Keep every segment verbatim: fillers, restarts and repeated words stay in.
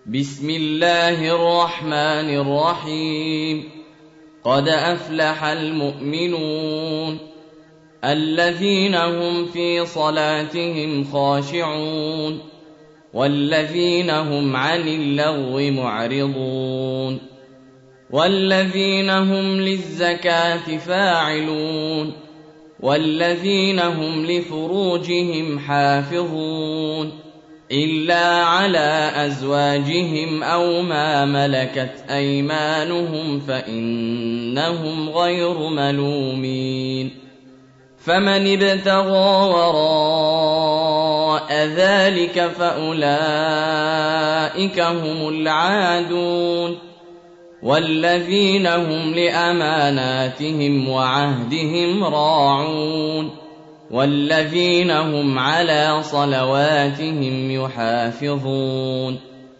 بسم الله الرحمن الرحيم. قد أفلح المؤمنون الذين هم في صلاتهم خاشعون والذين هم عن اللغو معرضون والذين هم للزكاة فاعلون والذين هم لفروجهم حافظون إلا على أزواجهم أو ما ملكت أيمانهم فإنهم غير ملومين. فمن ابتغى وراء ذلك فأولئك هم العادون والذين هم لأماناتهم وعهدهم راعون والذين هم على صلواتهم يحافظون.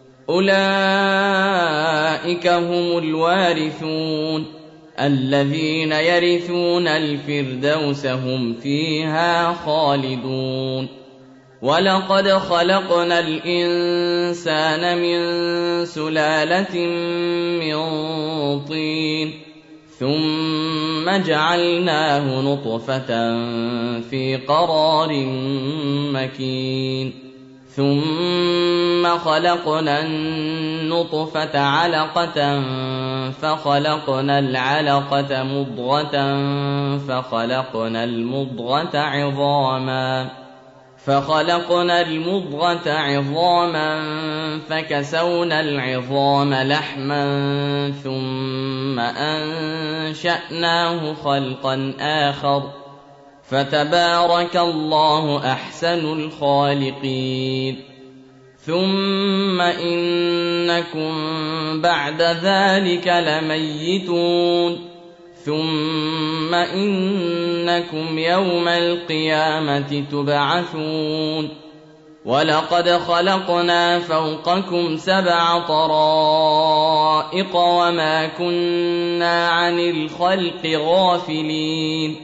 أولئك هم الوارثون الذين يرثون الفردوس هم فيها خالدون. ولقد خلقنا الإنسان من سلالة من طين ثم جعلناه نطفة في قرار مكين ثم خلقنا النطفة علقة فخلقنا العلقة مضغة فخلقنا المضغة عظاما فخلقنا المضغة عظاما فكسونا العظام لحما ثم أنشأناه خلقا آخر فتبارك الله أحسن الخالقين. ثم إنكم بعد ذلك لميتون ثم إنكم يوم القيامة تبعثون. ولقد خلقنا فوقكم سبع طرائق وما كنا عن الخلق غافلين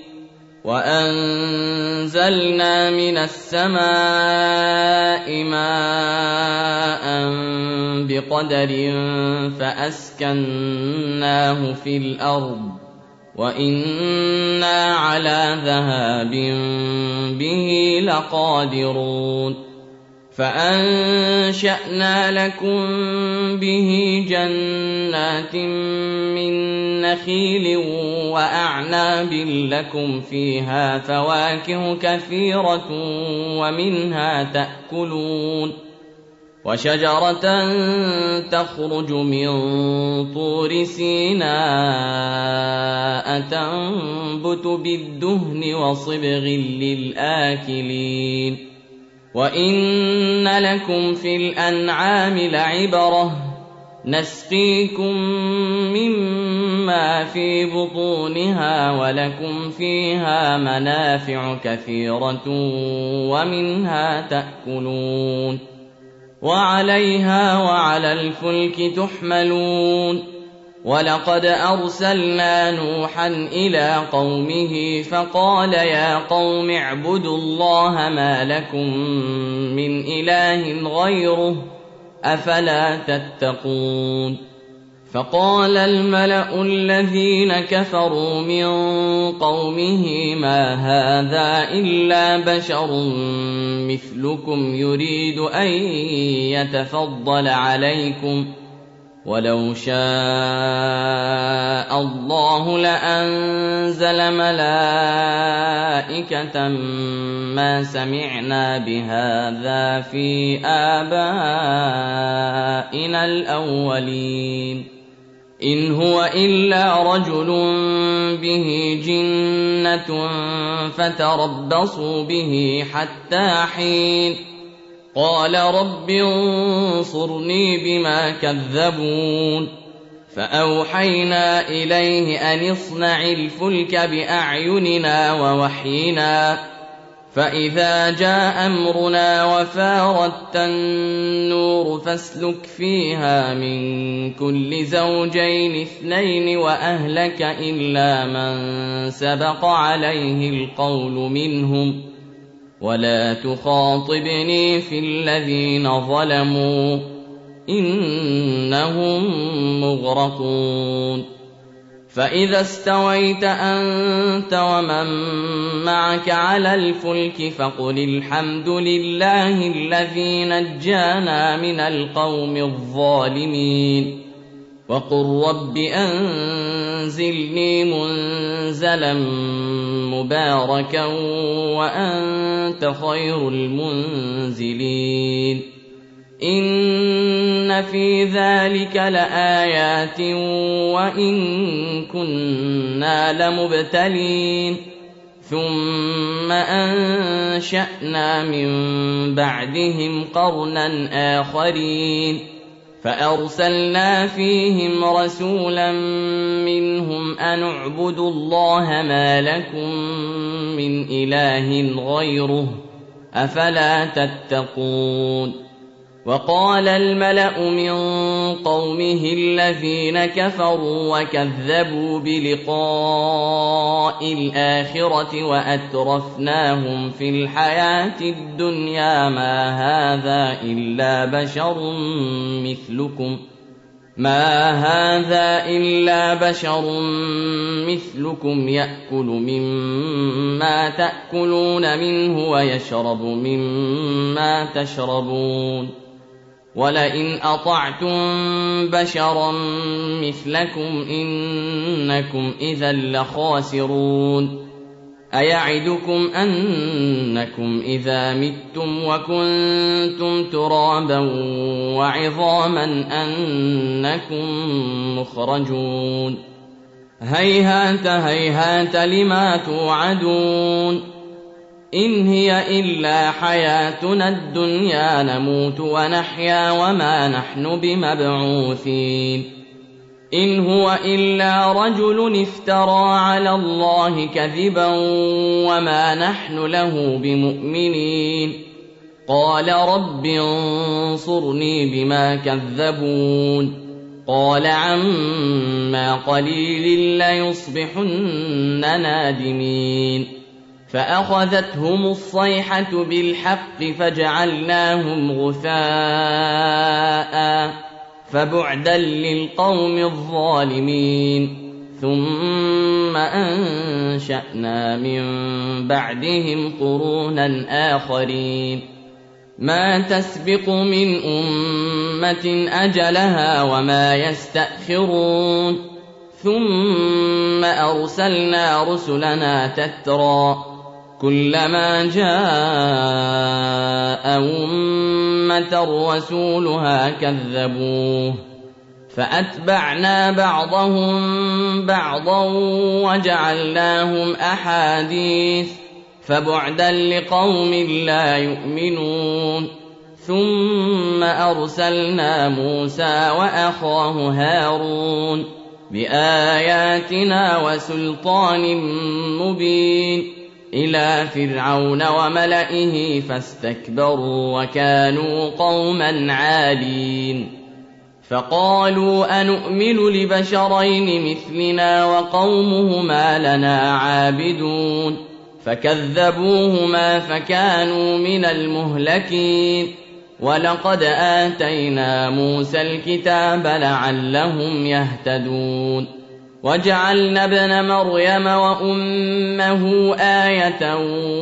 وأنزلنا من السماء ماء بقدر فأسكناه في الأرض وإنا على ذهاب به لقادرون. فأنشأنا لكم به جنات من نخيل وأعناب لكم فيها فواكه كثيرة ومنها تأكلون وشجرة تخرج من طور سيناء تنبت بالدهن وصبغ للآكلين. وإن لكم في الأنعام لعبرة نسقيكم مما في بطونها ولكم فيها منافع كثيرة ومنها تأكلون وعليها وعلى الفلك تحملون. ولقد أرسلنا نوحا إلى قومه فقال يا قوم اعبدوا الله ما لكم من إله غيره أفلا تتقون. فقال الملأ الذين كفروا من قومه ما هذا إلا بشر مثلكم يريد أن يتفضل عليكم ولو شاء الله لأنزل ملائكة ما سمعنا بهذا في آبائنا الأولين إن هو إلا رجل به جنة فتربصوا به حتى حين. قال رب انصرني بما كذبون. فأوحينا إليه أن اصنع الفلك بأعيننا ووحينا فإذا جاء أمرنا وفارت النور فاسلك فيها من كل زوجين اثنين وأهلك إلا من سبق عليه القول منهم ولا تخاطبني في الذين ظلموا إنهم مغرقون فإذا استويت أنت ومن معك على الفلك فقل الحمد لله الذي نجانا من القوم الظالمين وقل رب أنزلني منزلا مباركا وأنت خير المنزلين إن في ذلك لآيات وإن كنا لمبتلين ثم أنشأنا من بعدهم قرنا آخرين فأرسلنا فيهم رسولا منهم أن اعبدوا الله ما لكم من إله غيره أفلا تتقون وقال الملأ من قومه الذين كفروا وكذبوا بلقاء الآخرة وأترفناهم في الحياة الدنيا ما هذا إلا بشر مثلكم ما هذا إلا بشر مثلكم يأكل مما تأكلون منه ويشرب مما تشربون ولئن أطعتم بشرا مثلكم إنكم إذا لخاسرون أيعدكم أنكم إذا متم وكنتم ترابا وعظاما أنكم مخرجون هيهات هيهات لما توعدون إن هي إلا حياتنا الدنيا نموت ونحيا وما نحن بمبعوثين إن هو إلا رجل افترى على الله كذبا وما نحن له بمؤمنين قال رب انصرني بما كذبون قال عما قليل ليصبحن نادمين فأخذتهم الصيحة بالحق فجعلناهم غثاء فبعدا للقوم الظالمين ثم أنشأنا من بعدهم قرونا آخرين ما تسبق من أمة أجلها وما يستأخرون ثم أرسلنا رسلنا تترى كلما جاء أمة رسولها كذبوه فأتبعنا بعضهم بعضا وجعلناهم أحاديث فبعدا لقوم لا يؤمنون ثم أرسلنا موسى وأخاه هارون بآياتنا وسلطان مبين إلى فرعون وملئه فاستكبروا وكانوا قوما عالين فقالوا أنؤمن لبشرين مثلنا وقومهما لنا عابدون فكذبوهما فكانوا من المهلكين ولقد آتينا موسى الكتاب لعلهم يهتدون وجعلنا ابن مريم وأمه آية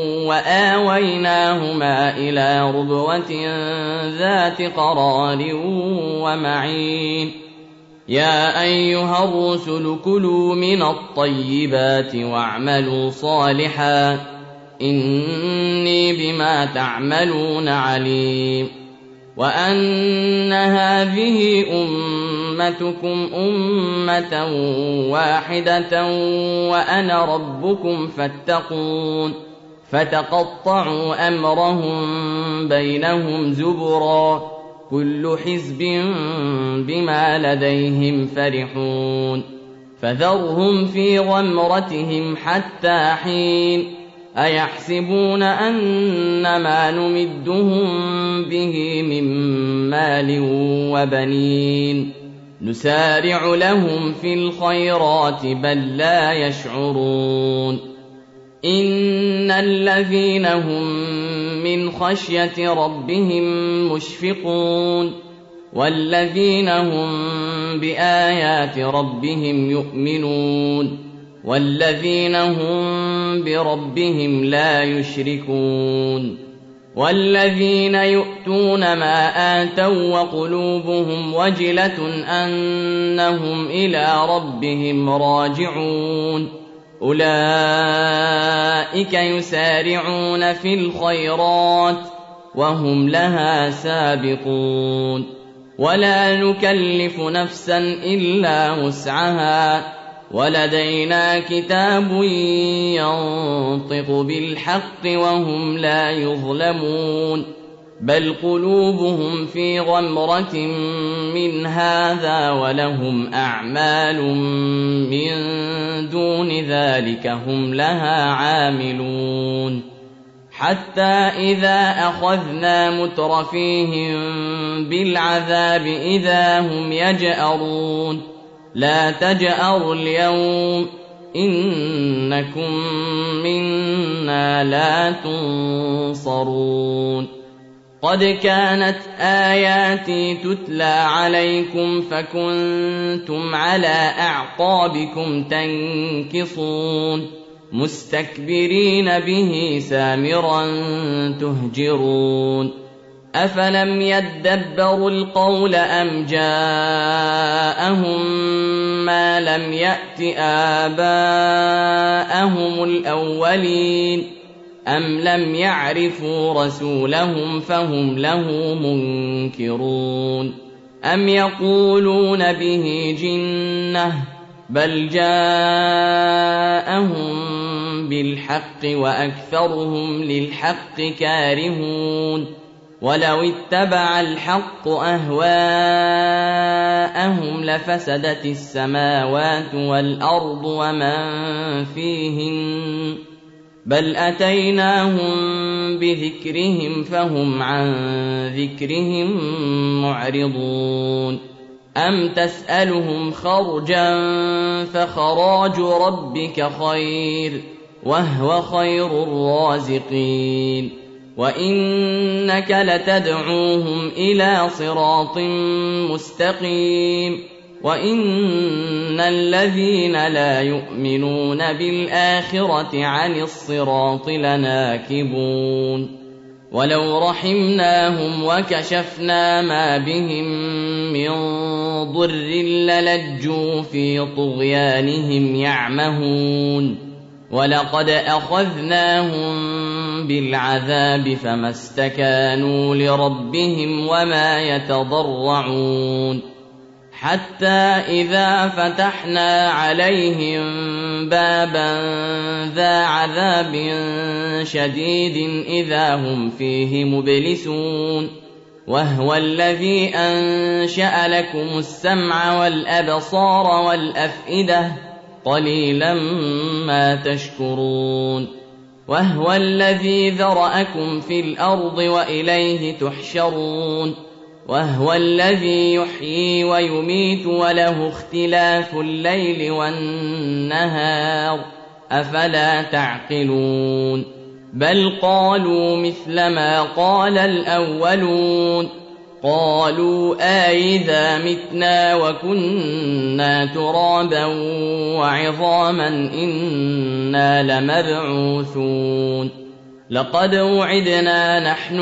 وآويناهما إلى ربوة ذات قرار ومعين يا أيها الرسل كلوا من الطيبات واعملوا صالحا إني بما تعملون عليم وأن هذه أمتكم أمة واحدة وأنا ربكم فاتقون فتقطعوا أمرهم بينهم زبرا كل حزب بما لديهم فرحون فذرهم في غمرتهم حتى حين أيحسبون أنما نمدهم به من مال وبنين نسارع لهم في الخيرات بل لا يشعرون إن الذين هم من خشية ربهم مشفقون والذين هم بآيات ربهم يؤمنون والذين هم بربهم لا يشركون والذين يؤتون ما آتوا وقلوبهم وجلة أنهم إلى ربهم راجعون أولئك يسارعون في الخيرات وهم لها سابقون ولا نكلف نفسا إلا وسعها ولدينا كتاب ينطق بالحق وهم لا يظلمون بل قلوبهم في غمرة من هذا ولهم أعمال من دون ذلك هم لها عاملون حتى إذا أخذنا مترفيهم بالعذاب إذا هم يجأرون لا تجأروا اليوم إنكم منا لا تنصرون قد كانت آياتي تتلى عليكم فكنتم على أعقابكم تنكصون مستكبرين به سامرا تهجرون أفلم يدبروا القول أم جاءهم ما لم يأت آباءهم الأولين أم لم يعرفوا رسولهم فهم له منكرون أم يقولون به جنة بل جاءهم بالحق وأكثرهم للحق كارهون ولو اتبع الحق أهواءهم لفسدت السماوات والأرض ومن فيهن بل أتيناهم بذكرهم فهم عن ذكرهم معرضون أم تسألهم خرجا فخراج ربك خير وهو خير الرازقين وإنك لتدعوهم إلى صراط مستقيم وإن الذين لا يؤمنون بالآخرة عن الصراط لناكبون ولو رحمناهم وكشفنا ما بهم من ضر للجوا في طغيانهم يعمهون ولقد أخذناهم بالعذاب فما استكانوا لربهم وما يتضرعون حتى إذا فتحنا عليهم بابا ذا عذاب شديد إذا هم فيه مبلسون وهو الذي أنشأ لكم السمع والأبصار والأفئدة قليلا ما تشكرون وهو الذي ذرأكم في الأرض وإليه تحشرون وهو الذي يحيي ويميت وله اختلاف الليل والنهار أفلا تعقلون بل قالوا مثل ما قال الأولون قالوا أإذا متنا وكنا ترابا وعظاما إنا لمبعوثون لقد وعدنا نحن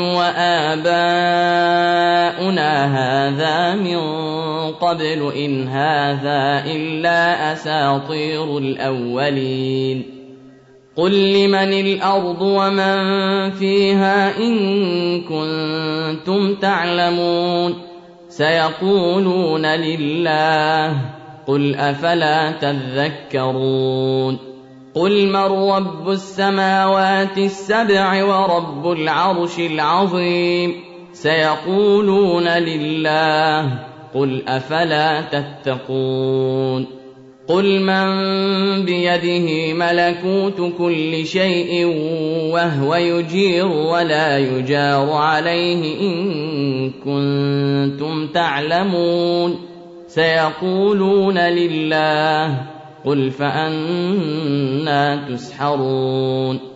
وآباؤنا هذا من قبل إن هذا إلا أساطير الأولين قل لمن الأرض ومن فيها إن كنتم تعلمون سيقولون لله قل أفلا تذكرون قل من رب السماوات السبع ورب العرش العظيم سيقولون لله قل أفلا تتقون قل من بيده ملكوت كل شيء وهو يجير ولا يجار عليه إن كنتم تعلمون سيقولون لله قل فأنى تسحرون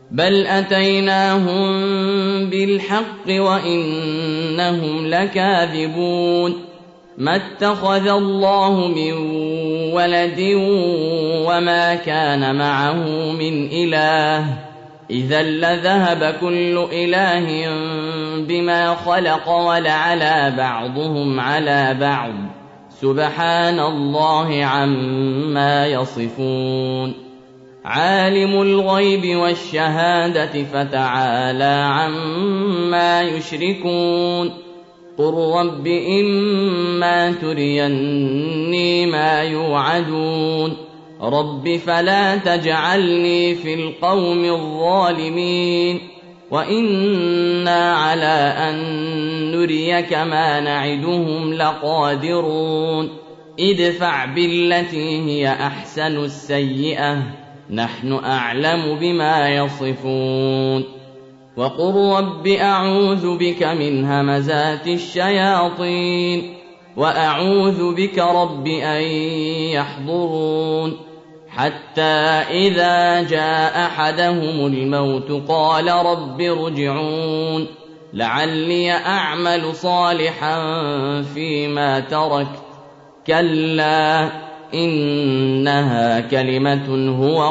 بل أتيناهم بالحق وإنهم لكاذبون ما اتخذ الله من ولد وما كان معه من إله إذا لذهب كل إله بما خلق ولعلى بعضهم على بعض سبحان الله عما يصفون عالم الغيب والشهادة فتعالى عما يشركون قل رب إما تريني ما يوعدون رب فلا تجعلني في القوم الظالمين وإنا على أن نريك ما نعدهم لقادرون ادفع بالتي هي أحسن السيئة نحن أعلم بما يصفون وقل رب أعوذ بك من همزات الشياطين وأعوذ بك رب أن يحضرون حتى إذا جاء أحدهم الموت قال رب ارجعون لعلي أعمل صالحا فيما تركت كلا إنها كلمة هو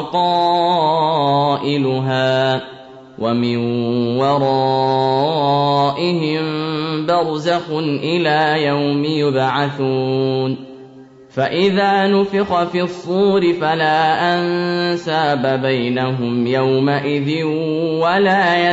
قائلها ومن ورائهم برزخ إلى يوم يبعثون فإذا نفخ في الصور فلا أنساب بينهم يومئذ ولا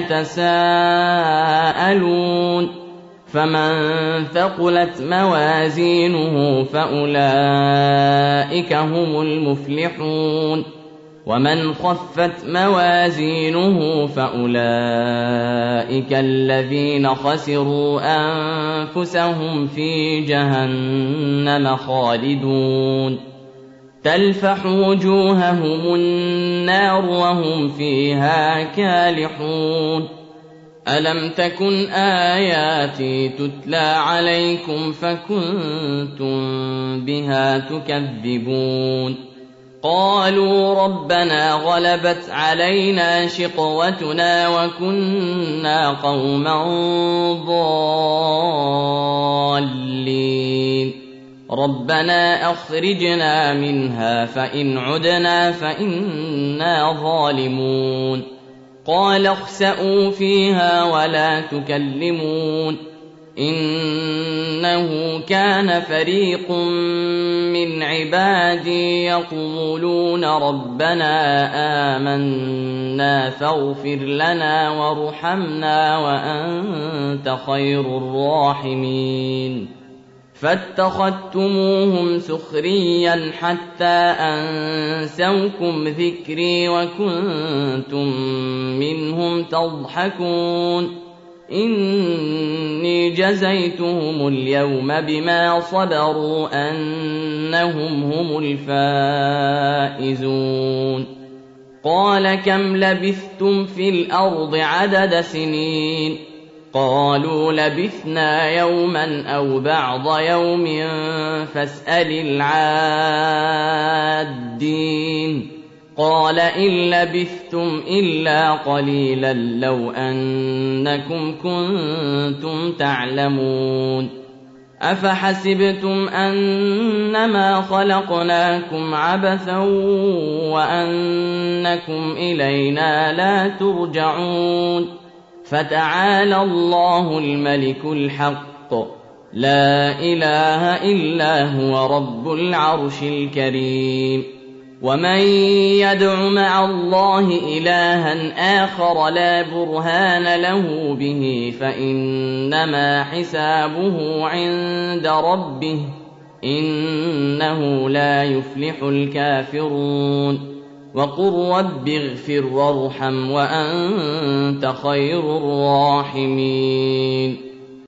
يتساءلون فمن ثقلت موازينه فأولئك هم المفلحون ومن خفت موازينه فأولئك الذين خسروا أنفسهم في جهنم خالدون تلفح وجوههم النار وهم فيها كالحون ألم تكن آياتي تتلى عليكم فكنتم بها تكذبون قالوا ربنا غلبت علينا شقوتنا وكنا قوما ضالين ربنا أخرجنا منها فإن عدنا فإنا ظالمون قال اخسئوا فيها ولا تكلمون إنه كان فريق من عبادي يقولون ربنا آمنا فاغفر لنا وارحمنا وأنت خير الراحمين فاتخذتموهم سخريا حتى أنسوكم ذكري وكنتم منهم تضحكون إني جزيتهم اليوم بما صبروا أنهم هم الفائزون قال كم لبثتم في الأرض عدد سنين قالوا لبثنا يوما أو بعض يوم فاسأل العادين قال إن لبثتم إلا قليلا لو أنكم كنتم تعلمون أفحسبتم أنما خلقناكم عبثا وأنكم إلينا لا ترجعون فتعالى الله الملك الحق لا إله إلا هو رب العرش الكريم ومن يدع مع الله إلها آخر لا برهان له به فإنما حسابه عند ربه إنه لا يفلح الكافرون وقل رب اغفر وارحم وأنت خير الراحمين